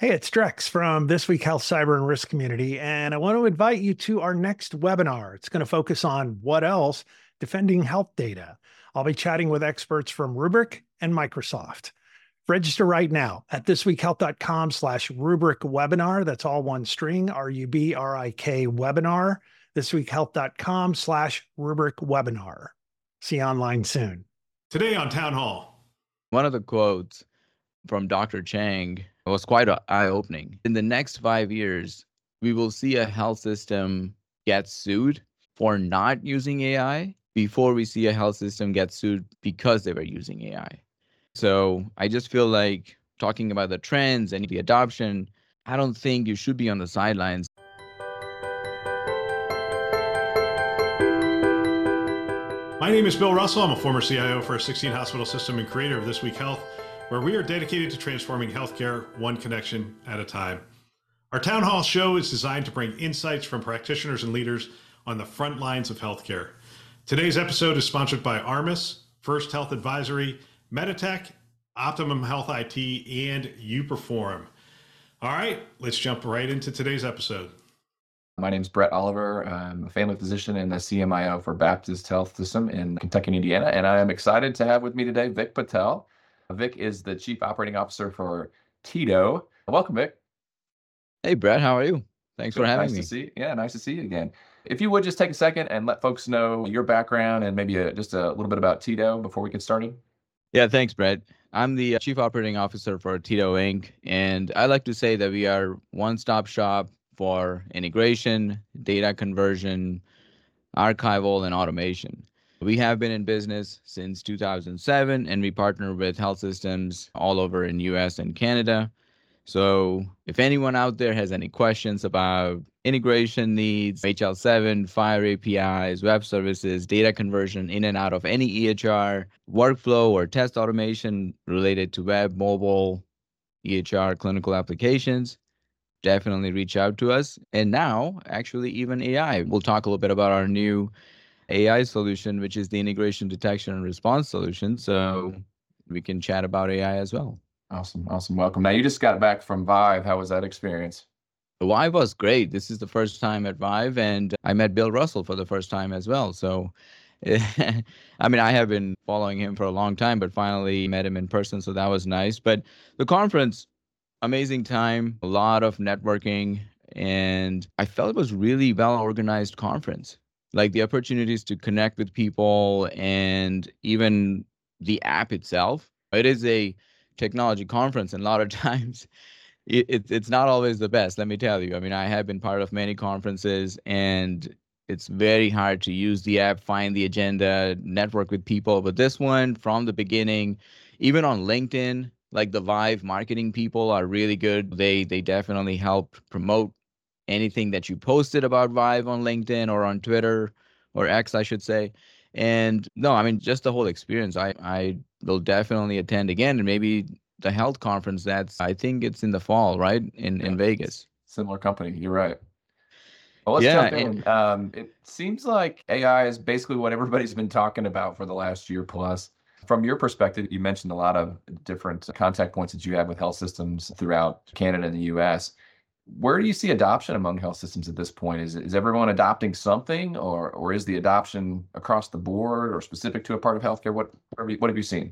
Hey, it's Drex from This Week Health Cyber and Risk Community, and I want to invite you to our next webinar. It's going to focus on what else? Defending health data. I'll be chatting with experts from Rubrik and Microsoft. Register right now at thisweekhealth.com/Rubrik webinar. That's all one string, RUBRIK webinar. Thisweekhealth.com/Rubrik webinar. See you online soon. Today on Town Hall. One of the quotes from Dr. Chang was quite eye-opening. In the next 5 years, we will see a health system get sued for not using AI before we see a health system get sued because they were using AI. So I just feel like talking about the trends and the adoption, I don't think you should be on the sidelines. My name is Bill Russell. I'm a former CIO for a 16-hospital system and creator of This Week Health, where we are dedicated to transforming healthcare one connection at a time. Our Town Hall show is designed to bring insights from practitioners and leaders on the front lines of healthcare. Today's episode is sponsored by Armis, First Health Advisory, Meditech, Optimum Health IT, and uPerform. All right, let's jump right into today's episode. My name is Brett Oliver. I'm a family physician and the CMIO for Baptist Health System in Kentucky and Indiana, and I am excited to have with me today Vic Patel. Vic is the Chief Operating Officer for Tito. Welcome, Vic. Hey, Brett, how are you? Thanks for having me. Nice to see you again. If you would just take a second and let folks know your background and maybe just a little bit about Tito before we get started. Yeah, thanks, Brett. I'm the Chief Operating Officer for Tito Inc., and I like to say that we are one-stop shop for integration, data conversion, archival, and automation. We have been in business since 2007, and we partner with health systems all over in US and Canada. So if anyone out there has any questions about integration needs, HL7, FHIR APIs, web services, data conversion in and out of any EHR, workflow or test automation related to web, mobile, EHR, clinical applications, definitely reach out to us. And now, actually, even AI. We'll talk a little bit about our new AI solution, which is the integration detection and response solution. So we can chat about AI as well. Awesome. Welcome. Now, you just got back from Vive. How was that experience? Vive was great. This is the first time at Vive, and I met Bill Russell for the first time as well. So, I mean, I have been following him for a long time, but finally met him in person. So that was nice. But the conference, amazing time, a lot of networking, and I felt it was really well-organized conference. Like the opportunities to connect with people and even the app itself. It is a technology conference, and a lot of times it's not always the best, let me tell you. I mean, I have been part of many conferences, and it's very hard to use the app, find the agenda, network with people. But this one, from the beginning, even on LinkedIn, like the Vive marketing people are really good. They definitely help promote anything that you posted about Vive on LinkedIn or on Twitter or X, I should say. And no, I mean, just the whole experience. I will definitely attend again, and maybe the health conference I think it's in the fall, right? In Vegas. Similar company. You're right. Well, let's jump in. It seems like AI is basically what everybody's been talking about for the last year plus. From your perspective, you mentioned a lot of different contact points that you have with health systems throughout Canada and the US. Where do you see adoption among health systems at this point? Is everyone adopting something, or is the adoption across the board or specific to a part of healthcare? What have you seen?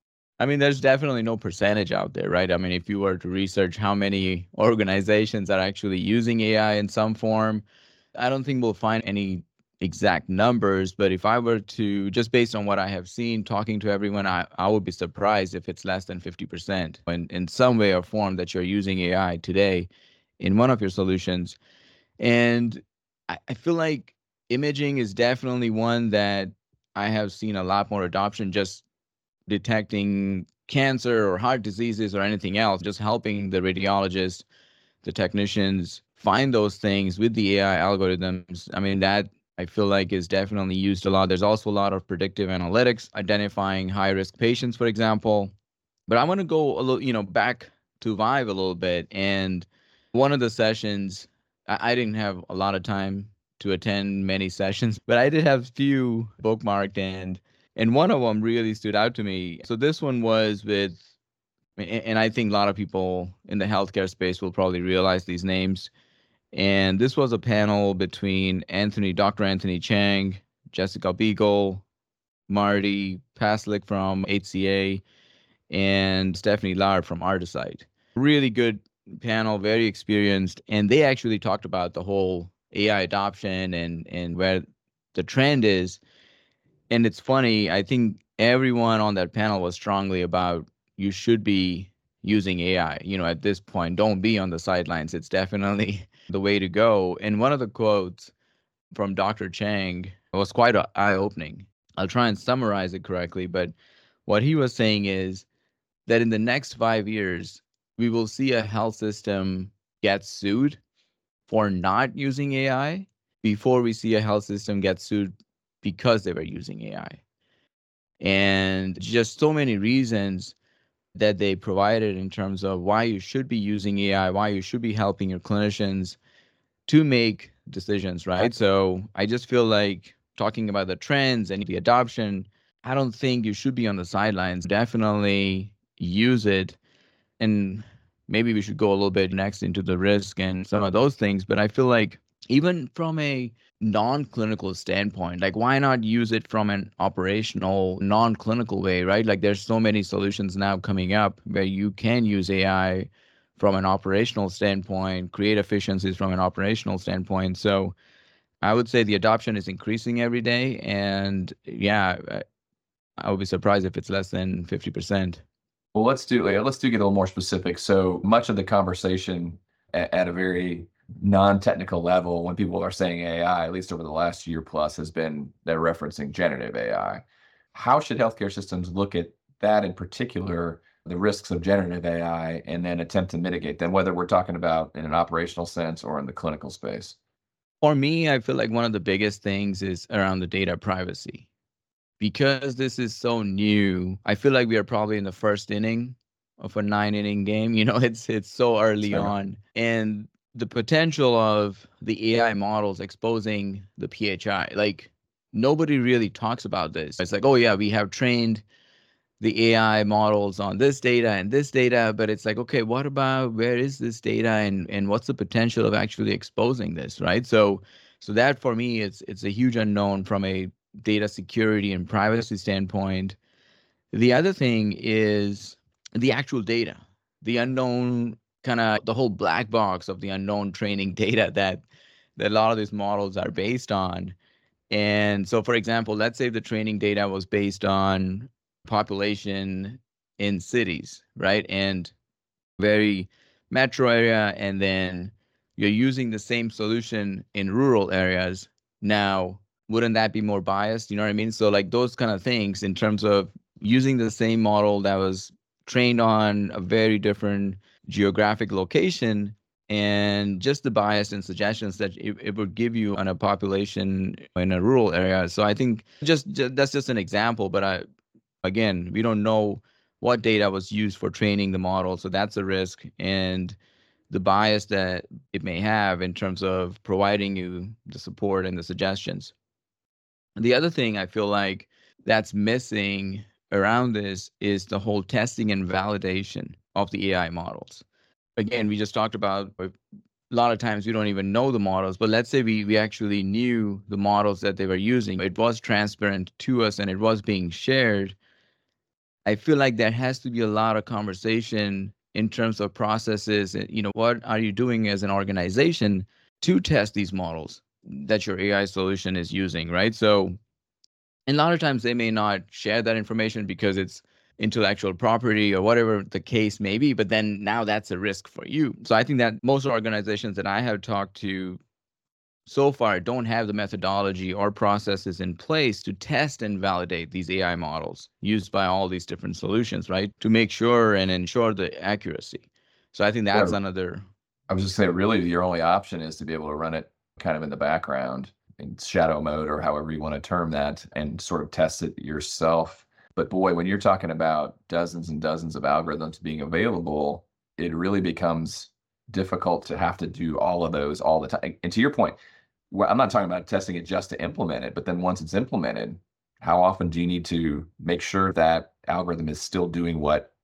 I mean, there's definitely no percentage out there, right? I mean, if you were to research how many organizations are actually using AI in some form, I don't think we'll find any exact numbers. But if I were to, just based on what I have seen, talking to everyone, I would be surprised if it's less than 50% in some way or form that you're using AI today in one of your solutions. And I feel like imaging is definitely one that I have seen a lot more adoption, just detecting cancer or heart diseases or anything else, just helping the radiologists, the technicians find those things with the AI algorithms. I mean, that I feel like is definitely used a lot. There's also a lot of predictive analytics, identifying high-risk patients, for example. But I want to go a little, back to Vive a little bit. And one of the sessions, I didn't have a lot of time to attend many sessions, but I did have a few bookmarked, and one of them really stood out to me. So this one was with And I think a lot of people in the healthcare space will probably realize these names. And this was a panel between Dr. Anthony Chang, Jessica Beagle, Marty Paslick from HCA, and Stephanie Lauer from Artisight. Really good panel, very experienced. And they actually talked about the whole AI adoption and where the trend is. And it's funny, I think everyone on that panel was strongly about you should be using AI. At this point, don't be on the sidelines. It's definitely the way to go. And one of the quotes from Dr. Chang was quite eye-opening. I'll try and summarize it correctly, but what he was saying is that in the next 5 years, we will see a health system get sued for not using AI before we see a health system get sued because they were using AI. And just so many reasons that they provided in terms of why you should be using AI, why you should be helping your clinicians to make decisions, right? So I just feel like talking about the trends and the adoption, I don't think you should be on the sidelines. Definitely use it. And maybe we should go a little bit next into the risk and some of those things. But I feel like even from a non-clinical standpoint, like why not use it from an operational, non-clinical way, right? Like there's so many solutions now coming up where you can use AI from an operational standpoint, create efficiencies from an operational standpoint. So I would say the adoption is increasing every day. And yeah, I would be surprised if it's less than 50%. Well, let's get a little more specific. So much of the conversation at a very non-technical level, when people are saying AI, at least over the last year plus, has been they're referencing generative AI. How should healthcare systems look at that in particular, the risks of generative AI, and then attempt to mitigate them, whether we're talking about in an operational sense or in the clinical space? For me, I feel like one of the biggest things is around the data privacy. Because this is so new, I feel like we are probably in the first inning of a 9-inning game. It's so early on. And the potential of the AI models exposing the PHI, like nobody really talks about this. It's like, oh yeah, we have trained the AI models on this data and this data, but it's like, okay, what about where is this data and what's the potential of actually exposing this, right? So that for me, it's a huge unknown from a data security and privacy standpoint. The other thing is the actual data, the unknown, kind of the whole black box of the unknown training data that a lot of these models are based on. And so, for example, let's say the training data was based on population in cities, right? And very metro area, and then you're using the same solution in rural areas. Now, wouldn't that be more biased? You know what I mean? So like those kind of things in terms of using the same model that was trained on a very different geographic location, and just the bias and suggestions that it would give you on a population in a rural area. So I think that's just an example, but again, we don't know what data was used for training the model. So that's a risk, and the bias that it may have in terms of providing you the support and the suggestions. The other thing I feel like that's missing around this is the whole testing and validation of the AI models. Again, we just talked about a lot of times we don't even know the models, but let's say we actually knew the models that they were using. It was transparent to us and it was being shared. I feel like there has to be a lot of conversation in terms of processes. What are you doing as an organization to test these models that your AI solution is using, right? So, and a lot of times they may not share that information because it's intellectual property or whatever the case may be, but then now that's a risk for you. So I think that most organizations that I have talked to so far don't have the methodology or processes in place to test and validate these AI models used by all these different solutions, right? To make sure and ensure the accuracy. So I think that's another. I was just saying, really, your only option is to be able to run it kind of in the background in shadow mode or however you want to term that and sort of test it yourself. But boy, when you're talking about dozens and dozens of algorithms being available, it really becomes difficult to have to do all of those all the time. And to your point, I'm not talking about testing it just to implement it, but then once it's implemented, how often do you need to make sure that algorithm is still doing what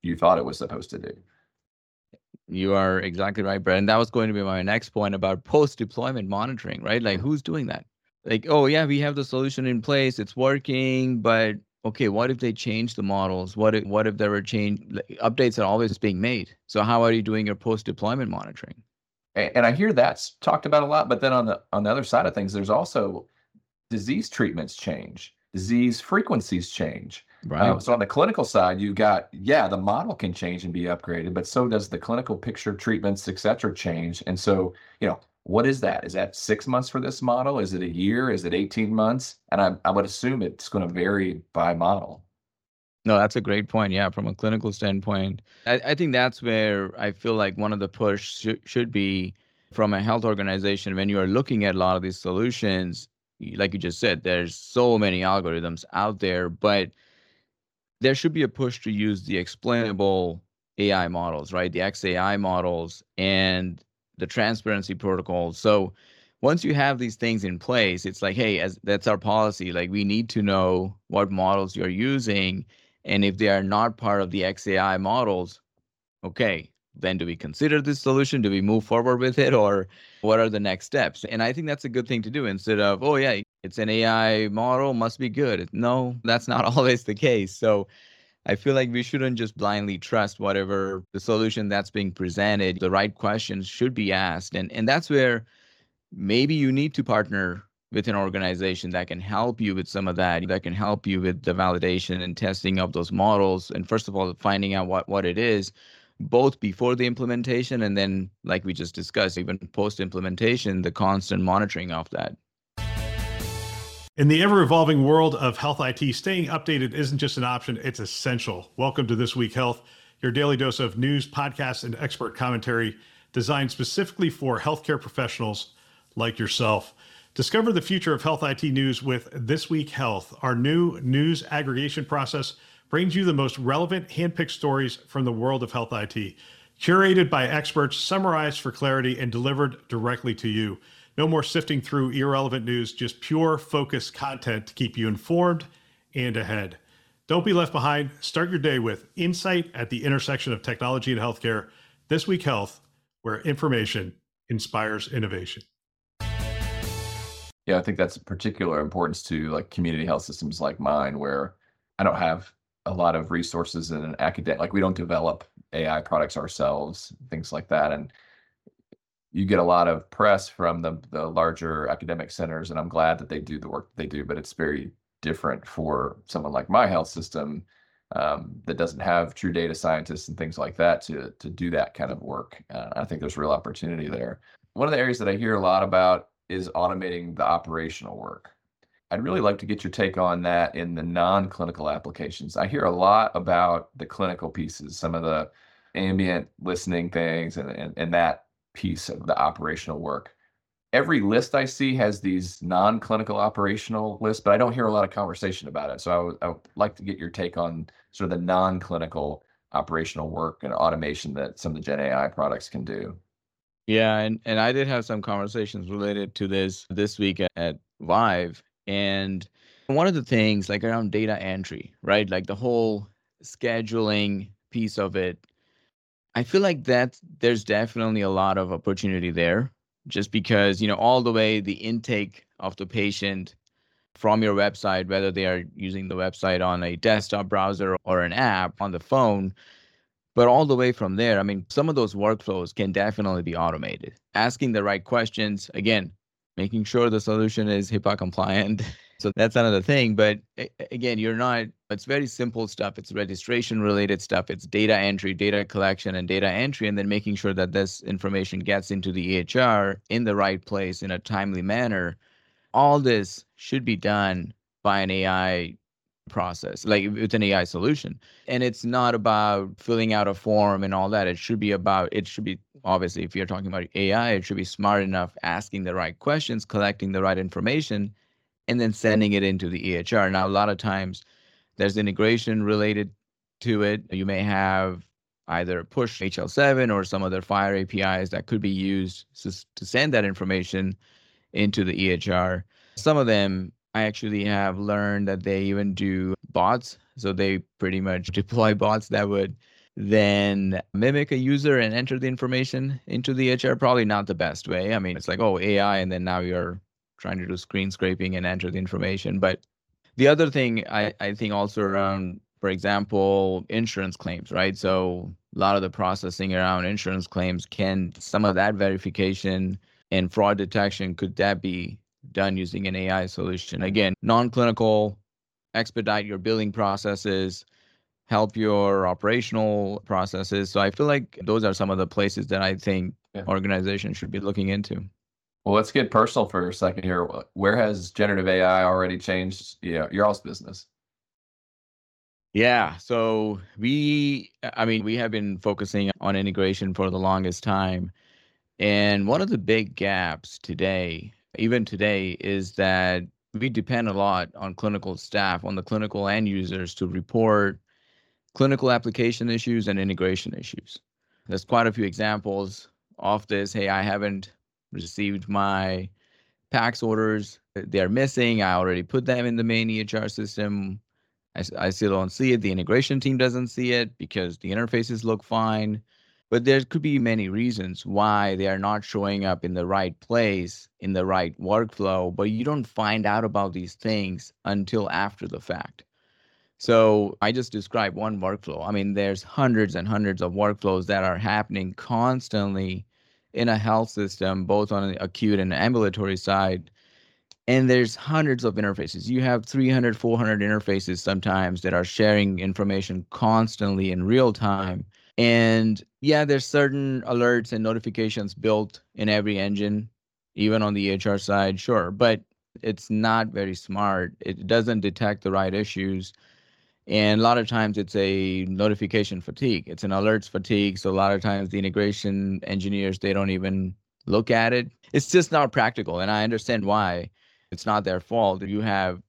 you thought it was supposed to do. You are exactly right, Brett. And that was going to be my next point about post-deployment monitoring, right? Like, who's doing that? Like, oh yeah, we have the solution in place, it's working, but okay, what if they change the models? What if there were updates are always being made? So how are you doing your post-deployment monitoring? And I hear that's talked about a lot, but then on the other side of things, there's also disease treatments change, disease frequencies change. Right. So on the clinical side, you got, the model can change and be upgraded, but so does the clinical picture, treatments, et cetera, change. And so, what is that? Is that 6 months for this model? Is it a year? Is it 18 months? And I would assume it's going to vary by model. No, that's a great point. Yeah, from a clinical standpoint, I think that's where I feel like one of the push should be from a health organization when you are looking at a lot of these solutions. Like you just said, there's so many algorithms out there, but there should be a push to use the explainable AI models, right? The XAI models and the transparency protocols. So once you have these things in place, it's like, hey, that's our policy. Like, we need to know what models you're using. And if they are not part of the XAI models, okay, then do we consider this solution? Do we move forward with it? Or what are the next steps? And I think that's a good thing to do instead of, oh yeah, it's an AI model, must be good. No, that's not always the case. So I feel like we shouldn't just blindly trust whatever the solution that's being presented. The right questions should be asked. And that's where maybe you need to partner with an organization that can help you with some of that can help you with the validation and testing of those models. And first of all, finding out what it is, both before the implementation and then, like we just discussed, even post-implementation, the constant monitoring of that. In the ever-evolving world of health IT, staying updated isn't just an option, it's essential. Welcome to This Week Health, your daily dose of news, podcasts, and expert commentary designed specifically for healthcare professionals like yourself. Discover the future of health IT news with This Week Health. Our new news aggregation process brings you the most relevant handpicked stories from the world of health IT, curated by experts, summarized for clarity, and delivered directly to you. No more sifting through irrelevant news, just pure focused content to keep you informed and ahead. Don't be left behind. Start your day with insight at the intersection of technology and healthcare. This Week Health, where information inspires innovation. Yeah, I think that's particular importance to like community health systems like mine, where I don't have a lot of resources in an academic, like we don't develop AI products ourselves, things like that. And you get a lot of press from the larger academic centers, and I'm glad that they do the work that they do, but it's very different for someone like my health system that doesn't have true data scientists and things like that to do that kind of work. I think there's real opportunity there. One of the areas that I hear a lot about is automating the operational work. I'd really like to get your take on that in the non-clinical applications. I hear a lot about the clinical pieces, some of the ambient listening things and that piece of the operational work. Every list I see has these non-clinical operational lists, but I don't hear a lot of conversation about it. So I would like to get your take on sort of the non-clinical operational work and automation that some of the Gen AI products can do. Yeah, and I did have some conversations related to this week at Vive. And one of the things like around data entry, right? Like the whole scheduling piece of it, I feel like that there's definitely a lot of opportunity there, just because, all the way the intake of the patient from your website, whether they are using the website on a desktop browser or an app on the phone, but all the way from there, I mean, some of those workflows can definitely be automated. Asking the right questions, again, making sure the solution is HIPAA compliant. So that's another thing. But again, it's very simple stuff. It's registration related stuff. It's data entry, data collection, and data entry, and then making sure that this information gets into the EHR in the right place in a timely manner. All this should be done by an AI process, like with an AI solution. And it's not about filling out a form and all that. It should be obviously, if you're talking about AI, it should be smart enough, asking the right questions, collecting the right information, and then sending it into the EHR. Now, a lot of times there's integration related to it. You may have either push HL7 or some other FHIR APIs that could be used to send that information into the EHR. Some of them, I actually have learned that they even do bots. So they pretty much deploy bots that would then mimic a user and enter the information into the EHR. Probably not the best way. I mean, it's like, oh, AI, and then now you're trying to do screen scraping and enter the information. But the other thing I think also around, for example, insurance claims, right? So a lot of the processing around insurance claims, can some of that verification and fraud detection, could that be done using an AI solution? Again, non-clinical, expedite your billing processes, help your operational processes. So I feel like those are some of the places that I think organizations should be looking into. Well, let's get personal for a second here. Where has generative AI already changed your all's business? Yeah, so we have been focusing on integration for the longest time. And one of the big gaps today, even today, is that we depend a lot on clinical staff, on the clinical end users to report clinical application issues and integration issues. There's quite a few examples of this. Hey, I haven't received my PACS orders. They're missing. I already put them in the main EHR system. I still don't see it. The integration team doesn't see it because the interfaces look fine. But there could be many reasons why they are not showing up in the right place, in the right workflow, but you don't find out about these things until after the fact. So I just described one workflow. I mean, there's hundreds and hundreds of workflows that are happening constantly in a health system, both on the acute and ambulatory side. And there's hundreds of interfaces. You have 300, 400 interfaces sometimes that are sharing information constantly in real time. And yeah, there's certain alerts and notifications built in every engine, even on the EHR side, sure, but it's not very smart. It doesn't detect the right issues. And a lot of times it's a notification fatigue. It's an alerts fatigue. So a lot of times the integration engineers, they don't even look at it. It's just not practical. And I understand why. It's not their fault. If you have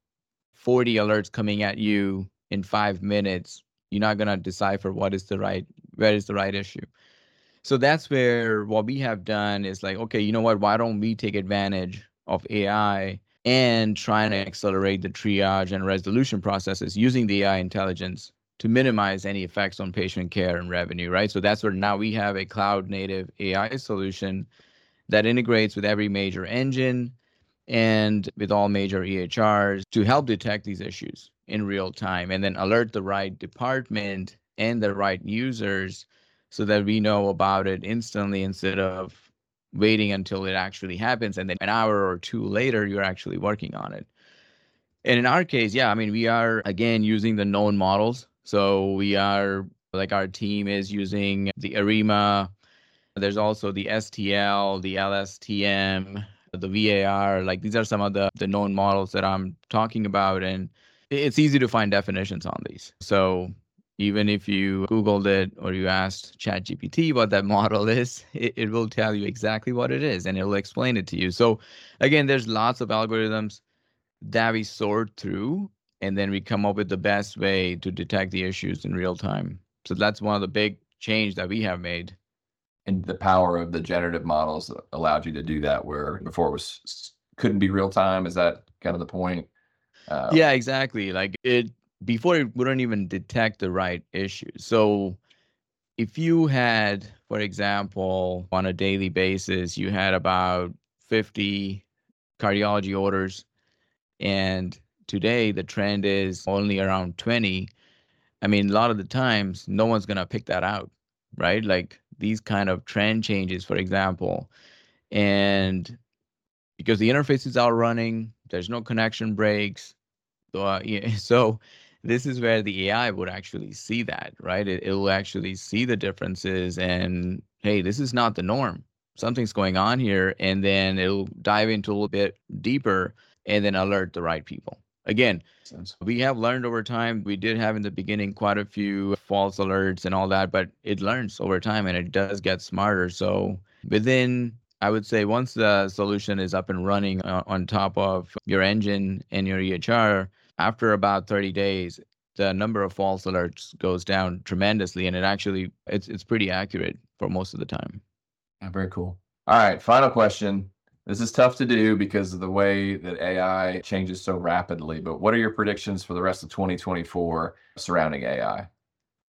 40 alerts coming at you in 5 minutes, you're not going to decipher where is the right issue. So that's where what we have done is like, okay, you know what? Why don't we take advantage of AI and try and accelerate the triage and resolution processes using the AI intelligence to minimize any effects on patient care and revenue, right? So that's where now we have a cloud native AI solution that integrates with every major engine and with all major EHRs to help detect these issues in real time and then alert the right department and the right users so that we know about it instantly instead of waiting until it actually happens. And then an hour or two later, you're actually working on it. And in our case, yeah, I mean, we are, again, using the known models. So we are, like our team is using the ARIMA. There's also the STL, the LSTM, the VAR. Like these are some of the known models that I'm talking about. And it's easy to find definitions on these. So even if you Googled it or you asked ChatGPT what that model is, it will tell you exactly what it is and it will explain it to you. So again, there's lots of algorithms that we sort through and then we come up with the best way to detect the issues in real time. So that's one of the big change that we have made. And the power of the generative models allowed you to do that where before it couldn't be real time. Is that kind of the point? Yeah, exactly. Like before it wouldn't even detect the right issues. So if you had, for example, on a daily basis, you had about 50 cardiology orders, and today the trend is only around 20. I mean, a lot of the times, no one's going to pick that out, right? Like these kind of trend changes, for example, and because the interface is out running, there's no connection breaks. So this is where the AI would actually see that, right? It will actually see the differences and, hey, this is not the norm. Something's going on here. And then it'll dive into a little bit deeper and then alert the right people. Again, we have learned over time. We did have in the beginning quite a few false alerts and all that, but it learns over time and it does get smarter. So within, I would say, once the solution is up and running on top of your engine and your EHR, after about 30 days, the number of false alerts goes down tremendously, and it's pretty accurate for most of the time. Yeah, very cool. All right, final question. This is tough to do because of the way that AI changes so rapidly, but what are your predictions for the rest of 2024 surrounding AI?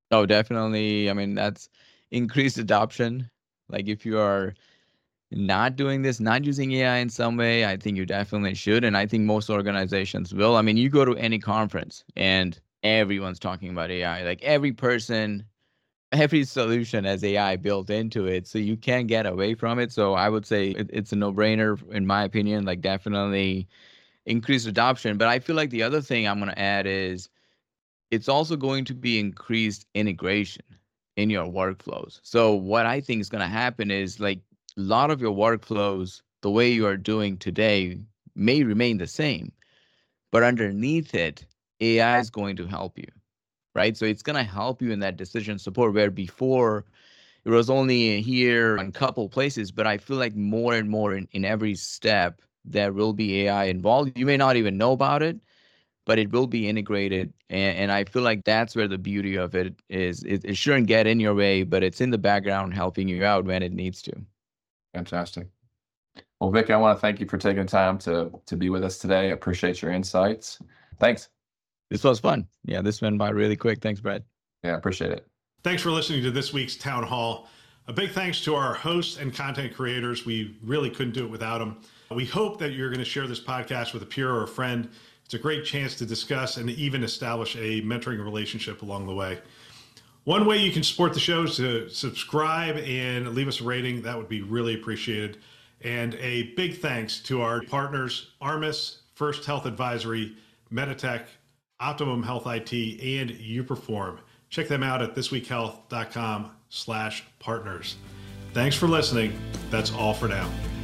Oh, definitely. I mean, that's increased adoption. Like if you are not doing this, not using AI in some way, I think you definitely should. And I think most organizations will. I mean, you go to any conference and everyone's talking about AI. Like every person, every solution has AI built into it. So you can't get away from it. So I would say it's a no-brainer, in my opinion, like definitely increased adoption. But I feel like the other thing I'm going to add is it's also going to be increased integration in your workflows. So what I think is going to happen is like a lot of your workflows, the way you are doing today may remain the same, but underneath it, AI is going to help you, right? So it's going to help you in that decision support where before it was only here in a couple places, but I feel like more and more in every step, there will be AI involved. You may not even know about it, but it will be integrated. And I feel like that's where the beauty of it is. It shouldn't get in your way, but it's in the background helping you out when it needs to. Fantastic. Well, Vic, I want to thank you for taking time to be with us today. I appreciate your insights. Thanks. This was fun. Yeah, this went by really quick. Thanks, Brad. Yeah, I appreciate it. Thanks for listening to this week's Town Hall. A big thanks to our hosts and content creators. We really couldn't do it without them. We hope that you're going to share this podcast with a peer or a friend. It's a great chance to discuss and even establish a mentoring relationship along the way. One way you can support the show is to subscribe and leave us a rating. That would be really appreciated. And a big thanks to our partners, Armis, First Health Advisory, Meditech, Optimum Health IT, and YouPerform. Check them out at thisweekhealth.com/partners. Thanks for listening. That's all for now.